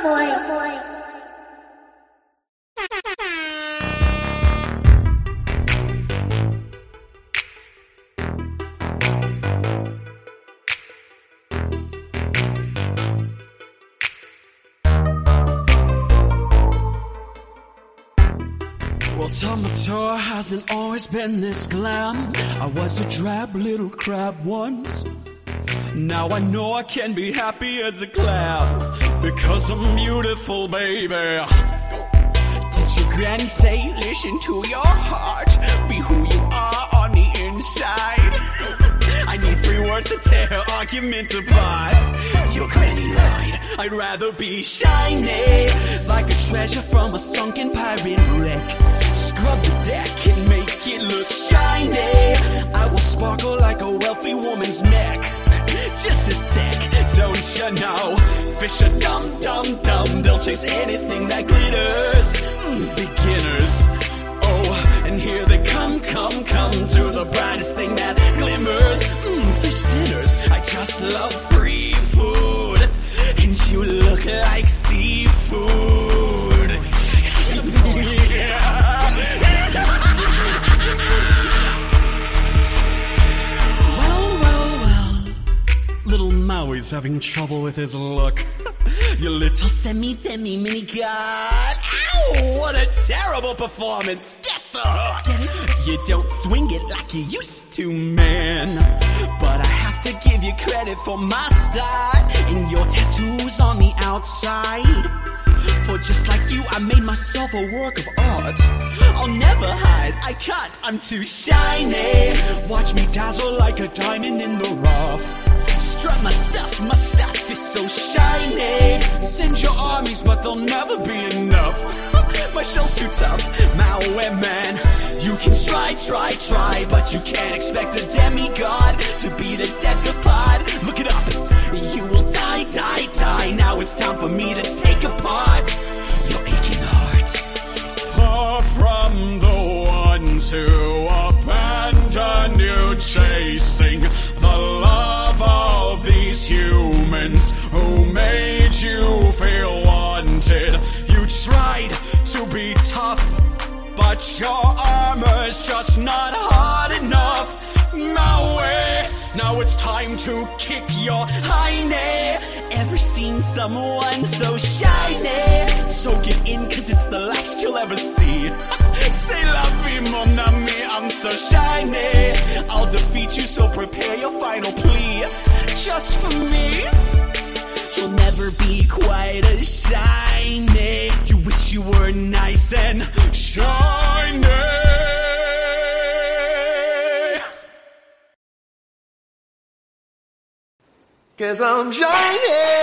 Well, Tumblr hasn't always been this glam. I was a drab little crab once. Now I know I can be happy as a clam, because I'm beautiful, baby. Did your granny say, listen to your heart, be who you are on the inside? I need 3 words to tear arguments apart. Your granny lied, I'd rather be shiny, like a treasure from a sunken pirate wreck. Scrub the deck and make it look shiny. I will sparkle like a wealthy woman's neck. Just a sec, don't you know? Fish are dumb, dumb, dumb. They'll chase anything that glitters. Beginners. Oh, and here they come, come, come to the brightest thing that glimmers. Fish dinners. I just love free food, and you look like seafood. Yeah. Little Maui's having trouble with his look. You little semi-demi mini-god. Ow! What a terrible performance! Get the hook! Get it? You don't swing it like you used to, man. But I have to give you credit for my style and your tattoos on the outside. For just like you, I made myself a work of art. I'll never hide, I can't, I'm too shiny. Watch me dazzle like a diamond in the rough. Strut my stuff is so shiny. Send your armies, but they'll never be enough. My shell's too tough, malware man. You can try, but you can't expect a demigod to be the decapod. Look it up, you will die. Now it's time for me to take apart your aching heart. Far from the ones who abandon you, chasing the love of these humans who made you feel wanted. You tried to be tough, but your armor's just not hard enough. Maui, now it's time to kick your hiney. Ever seen someone so shiny? Soak it in, cause it's the last you'll ever see. C'est la vie, mon ami, I'm so shiny. I'll defeat you, so prepare your final plea. Just for me, you'll never be quite as shiny. You wish you were nice and shiny. Cause I'm shiny.